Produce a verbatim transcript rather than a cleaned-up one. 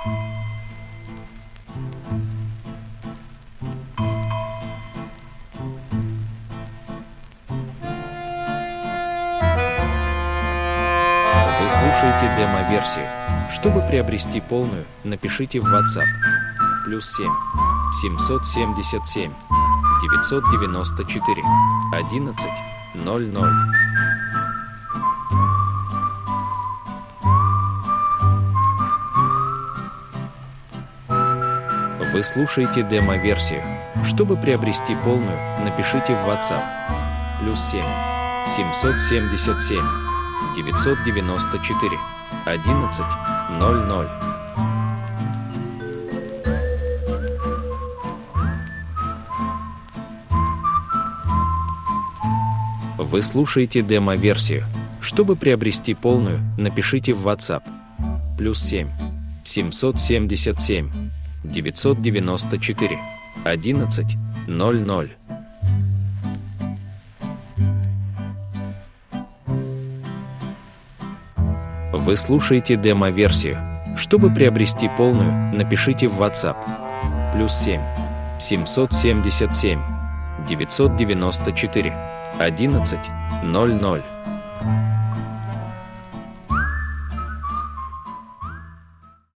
Вы слушаете демо-версию. Чтобы приобрести полную, напишите в WhatsApp. Плюс семь семьсот семьдесят семь девятьсот девяносто четыре одиннадцать ноль ноль. Вы слушаете демо-версию. Чтобы приобрести полную, напишите в WhatsApp. Плюс семь семьсот семьдесят семь девятьсот девяносто четыре одиннадцать ноль ноль. Вы слушаете демо-версию. Чтобы приобрести полную, напишите в WhatsApp. Плюс семь семьсот семьдесят семь девятьсот девяносто четыре одиннадцать ноль ноль. Вы слушаете демо-версию. Чтобы приобрести полную, напишите в WhatsApp. Плюс семь семьсот семьдесят семь девятьсот девяносто четыре одиннадцать ноль ноль.